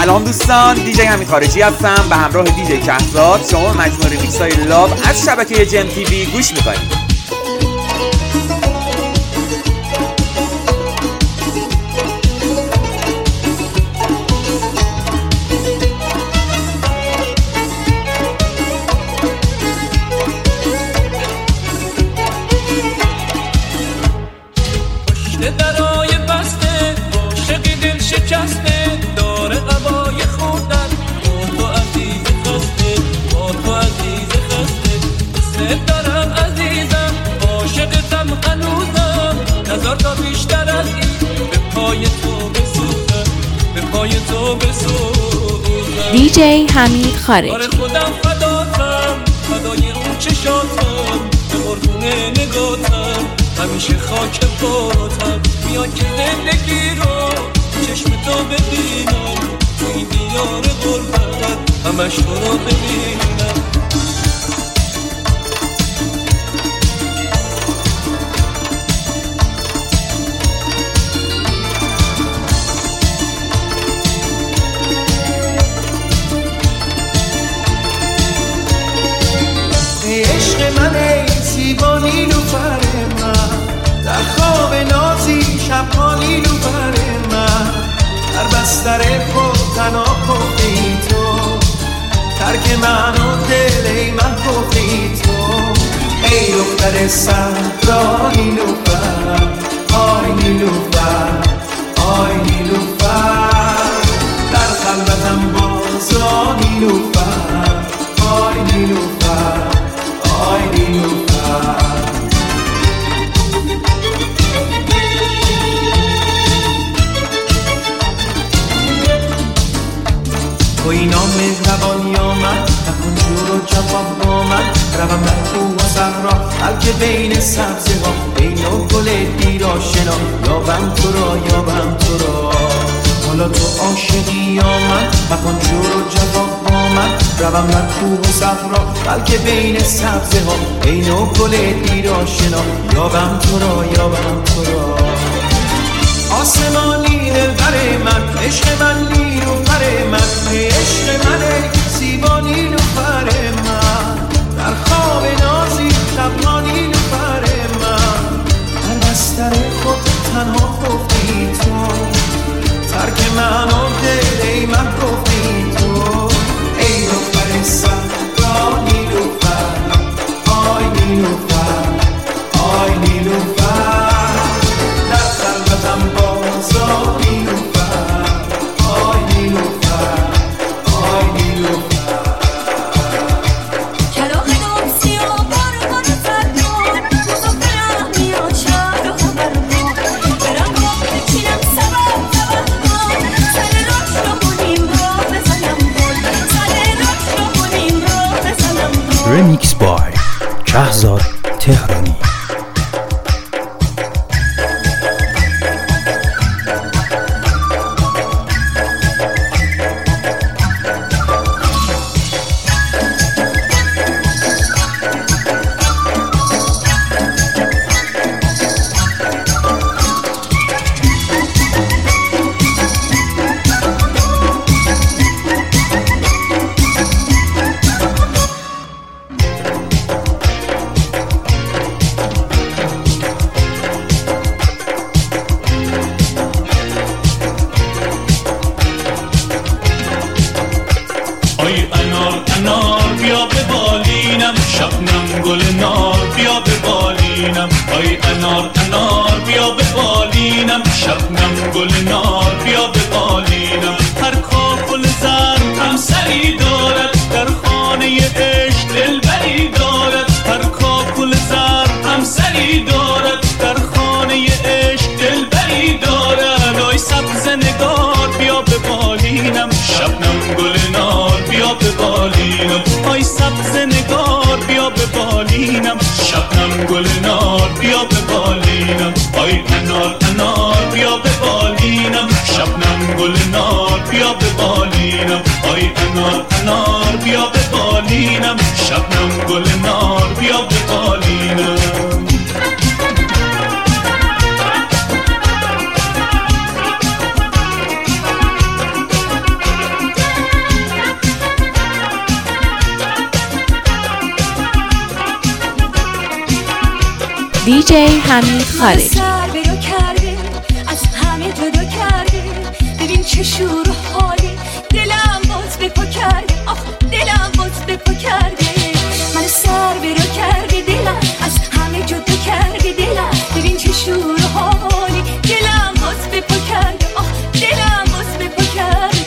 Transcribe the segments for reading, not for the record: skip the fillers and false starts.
سلام دوستان، دیجی حمید خارجی هستم به همراه دیجی کهزاد. شما مجموعه ریمیکس های لاو از شبکه جم تیوی گوش میکنید. دیجی حمید خارجی. آره خودم فداتم، فدای اون چشاتم، به قربونه نگاتم، همیشه خاک پاتم. میان که زندگی رو چشم تو ببینم، تو این دیار غربت همش تو رو ببینم. عشق من ای زیبا نیلوفر من، در خواب نازی شبها نیلوفر من، در بستر خود تنها کفی تو، ترک من و دل ای محبوبی تو. ای دختر صحرا نیلوفر، آی نیلوفر، آی نیلوفر، در خلوتم بازا نیلوفر، آی نیلوفر، آی نیلوفر. تو اینا مهربانی آمد، نکن جور و جفا با من، روم در کوه و صحرا بلکه بین سبزه ها، بین و گل دیر آشنا، یابم تو را، یابم تو را. حالا تو عاشقی آمد، نکن جور و جفا با من، روم در کوه و صحرا بلکه بین سبزه ها، بین و گل دیر آشنا، یابم تو را، یابم تو را. آسمانی دلبر من، عشق من نیلوفر من، عشق من ای زیبا نیلوفر من، در خواب نازی شبها نیلوفر من، در بستر خود تنها خفتی تو، ترک من و دل ای محبوبی تو. ای دختر صحرا نیلوفر، آی نیلوفر، آی نیلوفر، در خلوتم بازا نیلوفر، آی نیلوفر، آی نیلوفر. کلاغ دام سیاه بارمان فرمان، تو برم میاد شهر و خبر ما، برم با بچینم سبب کن، سر راش رو کنیم را بزنم گل، سر راش رو کنیم را بزنم گل. ریمیکس بای کهزاد تهرانی. شبنم گل نار بیا به بالینم، آی انار انار بیا به بالینم، شبنم گل نار بیا به بالینم، آی انار انار بیا به بالینم، شبنم گل نار بیا به بالینم. دیجی حمید خارجی. سر برو کرده از همه جدا کرده، ببین چه شور و حالی، دلم باز به پا کرده، آخ دلم باز به پا کرده. من سر برو کرده دلم از همه جدا کرده، دلم ببین چه شور و حالی، دلم باز به پا کرده، آخ دلم باز به پا کرده.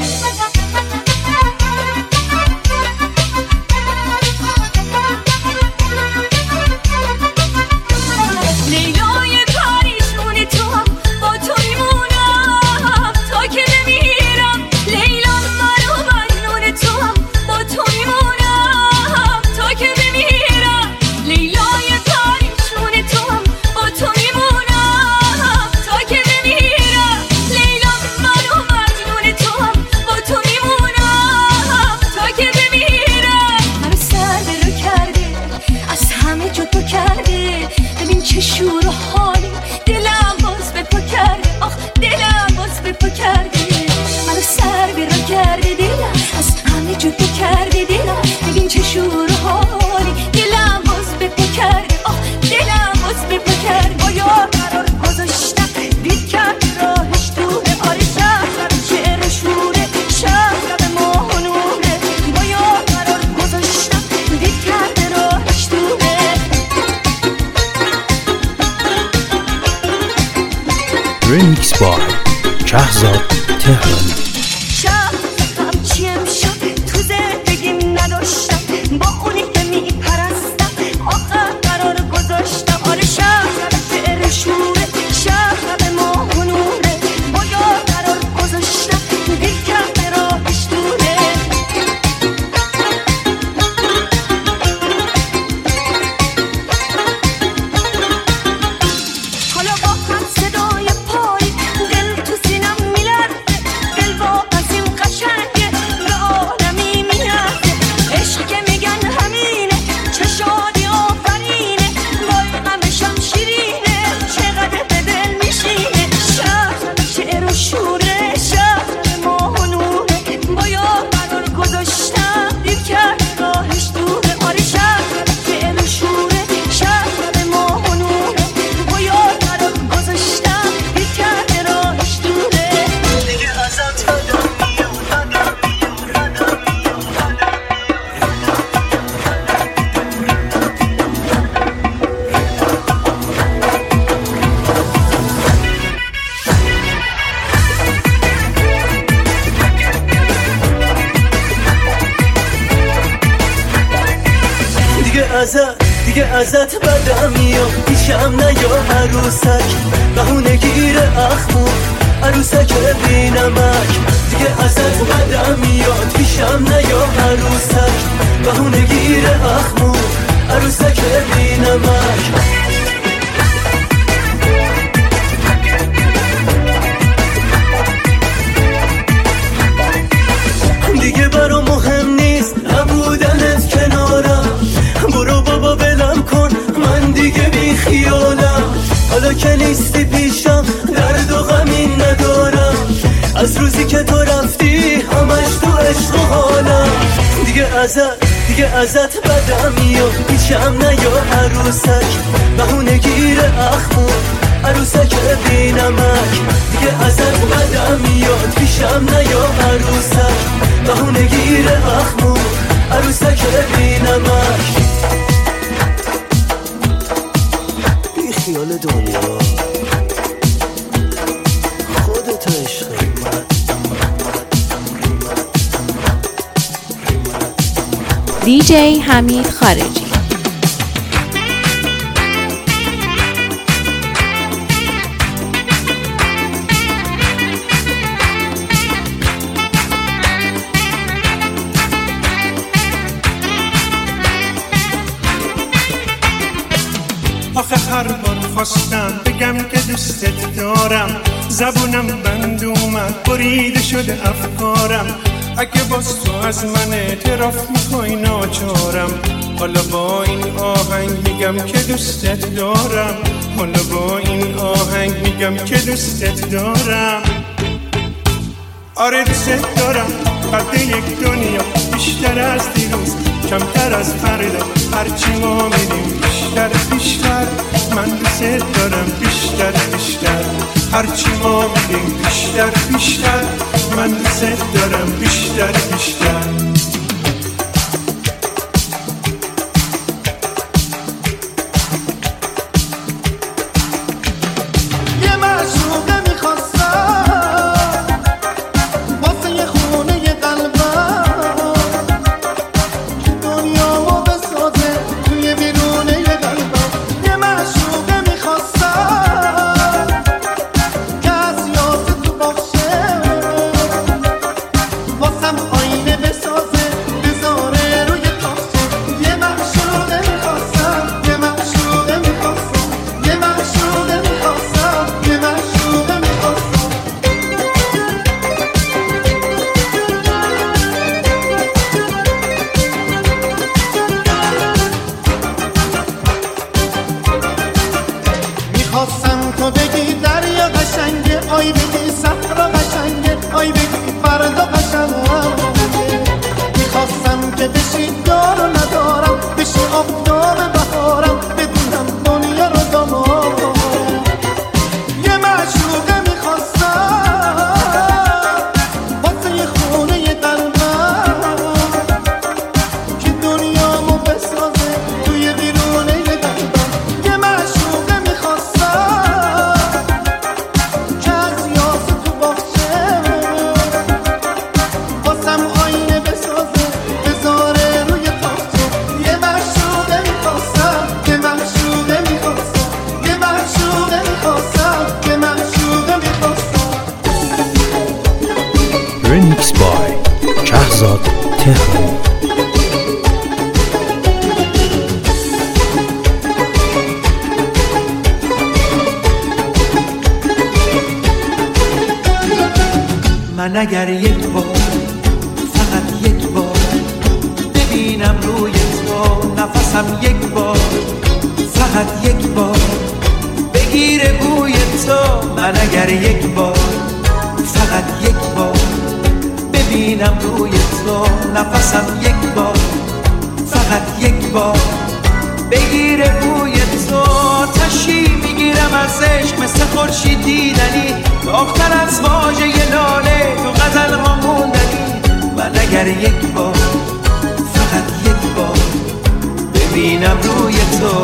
لیلای پریشون تو هم با تو میمونم تا که بمیرم، لیلا من و مجنون تو هم با تو میمونم تا که بمیرم، لیلای پریشون تو هم با تو میمونم تا که بمیرم، لیلا من و مجنون تو هم با تو میمونم تا که بمیرم. منو سر برو کرده از همه جدا کرده، ببین چه شور و حالی، دلم باز به پا کرده، آخ دلم باز به پا کرده. منو سر برو کرده دلم از همه جدا کرده، دلم ببین چه شور و حالی، دلم باز به پا کرده، آخ دلم باز به پا کرده. آیا قرار گذاشتم دید کرد راهش دوره، آره شهر شعر و شوره، شهر ماهنونه. آیا قرار گذاشتم دید کرد راهش دوره. ریمیکس بای کهزاد تهرانی. شب همچی امشب تو زندگیم نداشتم، با اونی که میپرستم آخر قرار گذاشتم، آره شب شعر شوره، شب ماه و نوره. بایا قرار گذاشتم دل کرده راهش دوره. حالا با هم صدای پای دل تو سینم میلرزه، دل واقعا این قشنگه به آدمی میرسه، عشق که میگن همینه چه شادی آفرینه، وای غمشم شیرینه چقدر به دل میشینه. شهر شعر و شوره، شهر ماه و نوره. بایا قرار گذاشتم دیر کرد راهش دوره، آره شهر شعر و شوره، شهر ماه و نوره. بایا قرار گذاشتم دیر کرد راهش دوره. دیگه ازت بدم دیگه ازت بدم میاد، پیشم نیا عروسک، بهونه گیر اخمو عروسک بینمک. دیگه ازت بدم میاد، پیشم نیا عروسک، بهونه گیر اخمو عروسک بینمک. دیگه برام مهم نیست نبودنت کنارم، برو بابا بلم کن من دیگه بی خیالم. حالا که نیستی پیشم درد و غمی ندارم، از روزی که تو رفتی همش تو عشق و حالم. دیگه ازت بدم میاد، پیشم نیا عروسک، بهونه گیر اخمو عروسک بینمک. دیگه ازت بدم میاد، پیشم نیا عروسک، بهونه گیر اخمو عروسک بینمک. بی خیال دنیا خودت عشقی. دیجی حمید خارجی. آخه هر بار خواستم بگم که دوستت دارم، زبونم بند اومد بریده شده افکارم. اگه باز تو از من اعتراف میکنی ناچارم، حالا با این آهنگ میگم که دوستت دارم، حالا با این آهنگ میگم که دوستت دارم. آره دوستت دارم، قد یک دنیا بیشتر از دیروز کمتر از فردا، هرچی ما میریم بیشتر بیشتر، من دوست دارم بیشتر بیشتر، هرچی ما میریم بیشتر بیشتر، من دوست دارم بیشتر بیشتر. Remix by Shahzad Tehrani. من اگر یک بار فقط یک بار ببینم روی تو نفسم، یک بار فقط یک بار بگیره بوی تو، من اگر یک بار فقط یک بار ببینم روی تو نفسم، یک بار فقط یک بار بگیره بوی تو، تشی میگیرم از عشق مثل خورشید دیدنی، آختر از واژه لاله تو غزل ها موندنی، من اگر یک بار فقط یک بار ببینم روی تو.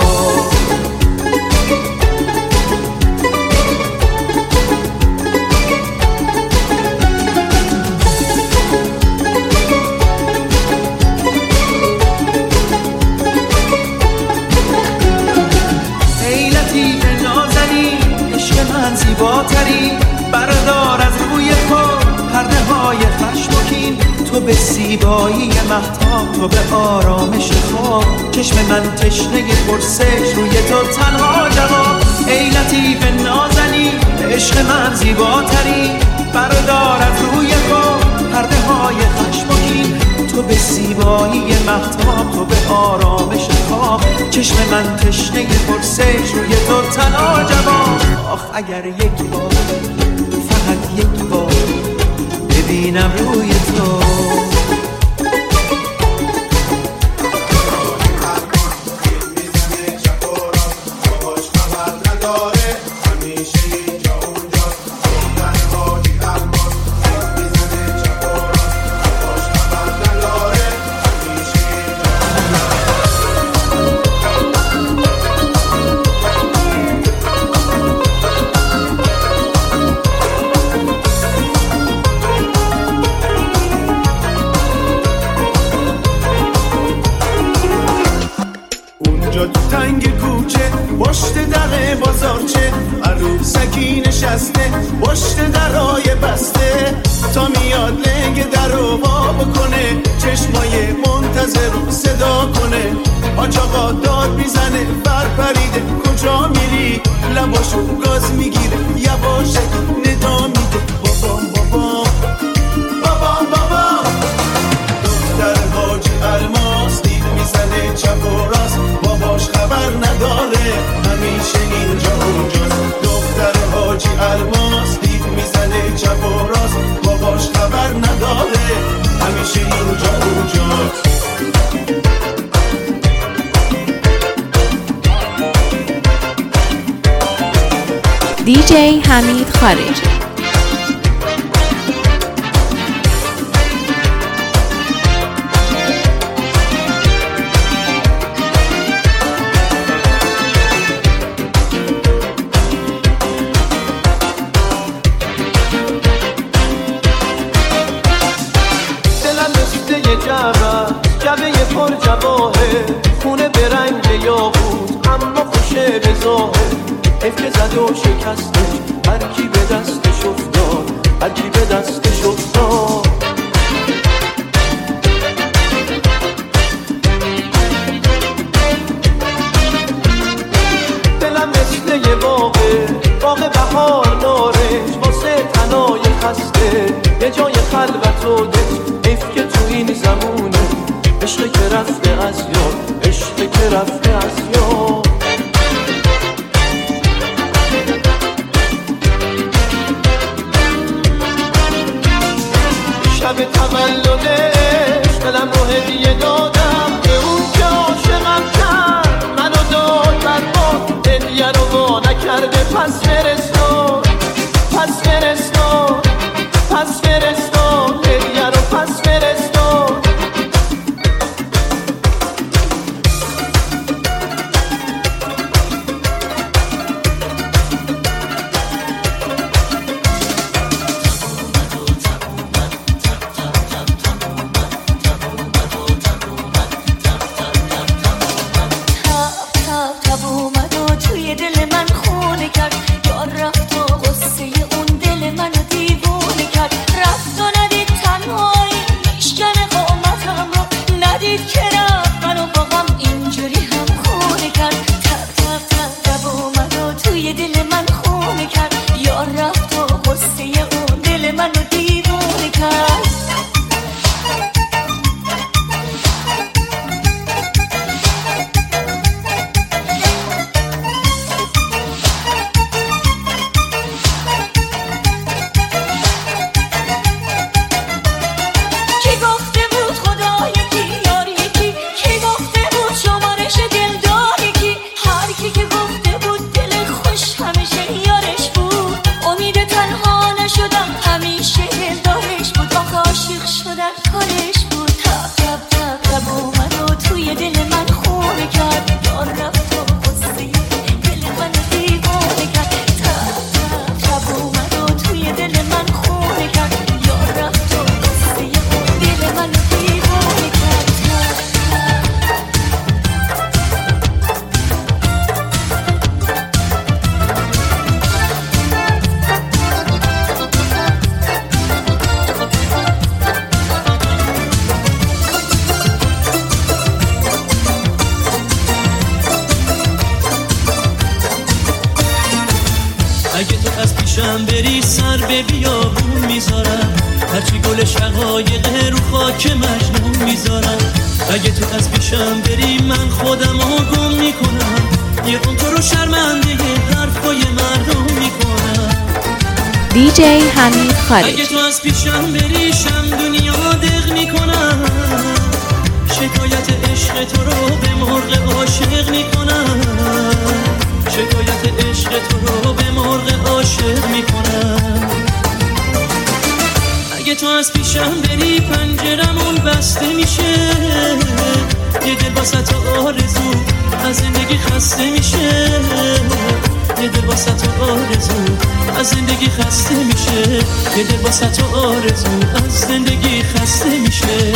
زیباتری بردار از روی تو پرده های خشمگین، تو به زیبایی مهتاب، تو به آرامش خواب، چشم من تشنه پرسش روی تو تنها جواب. ای لطیف نازنین عشق من زیباتری بردار از روی تو پرده های خشمگین، تو به زیبایی مهتاب، تو به آرامش خواب، چشم من تشنه پرسش روی تو تنها جواب. آخ اگر یک بار فقط یک بار ببینم روی تو. تنگ کوچه پشت در بازارچه عروسکی نشسته پشت درای بسته، تا میاد لنگ درو وا بکنه، چشمای منتظر رو صدا کنه، آچاقا داد میزنه برپریده کجا میری، لباشو گاز میگیره یواشکی ندا میده بابام بابام بابام بابام. دختر حاجی الماس دید میزنه چپ و راست، باباش خبر نداره همیشه اینجا اونجاست. دختر حاجی الماس دید میزنه چپ و راست، باباش خبر نداره همیشه اینجا اونجاست. برات. DJ حمید خارجی. جبه پر جواهه خونه به رنگ یاقوت اما خوشه به ظاهر حیف که زد و شکسته هر کی به دستش افتاد هر کی به دستش افتاد دلم مثل یه باغه باغ بهار نارنج واسه تنای خسته یه جای خلوت و دل حیف که تو این زمونه عشق که رفته از یاد عشق که رفته از یاد شب تولدش دلم رو هدیه دادم به اون که عاشقم کرد منو داد برباد هدیه رو وا نکرده پس فرستاد پس فرستاد پس فرستاد هدیه رو پس فرستاد اگه تو از پیشم بری سر به بیابون میذارم هرچی گل شقایق رو خاک مجنون میذارم اگه تو از پیشم بری من خودم رو گم میکنم یه اون تو رو شرمنده حرفای مردم میکنم DJ حمید خارجی. اگه تو از پیشم بری شم دنیا دق میکنم شکایت عشق تو رو به مرغ عاشق میکنم شکایت عشق تو رو به مرغ عاشق میکنم اگه تو از پیشم بری پنجرمون بسته میشه یه دل واسه تو آرزو از زندگی خسته میشه یه دل واسه تو آرزو از زندگی خسته میشه یه دل واسه تو آرزو از زندگی خسته میشه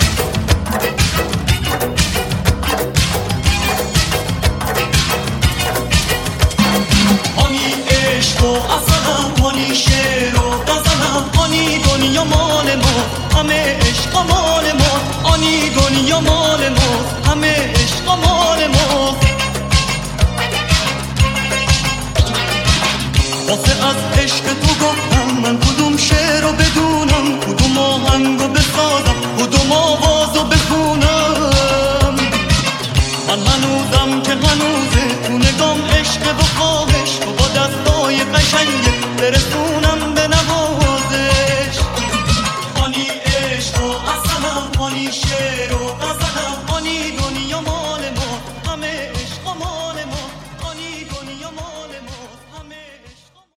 آنی عشق و اصلم آنی شعر و غزلم آنی دنیا مال ما همه عشق مال ما آنی دنیا مال ما همه عشق مال ما واسه از عشق تو گفتم من کدوم شعر رو بدونم کدوم آهنگ رو بسازم کدوم آواز رو بخونم من هنوزم که هنوزه تو نگام عشق و خواهش تو با دستای قشنگه برسونم به نوازش آنی عشق و اصلم آنی میشه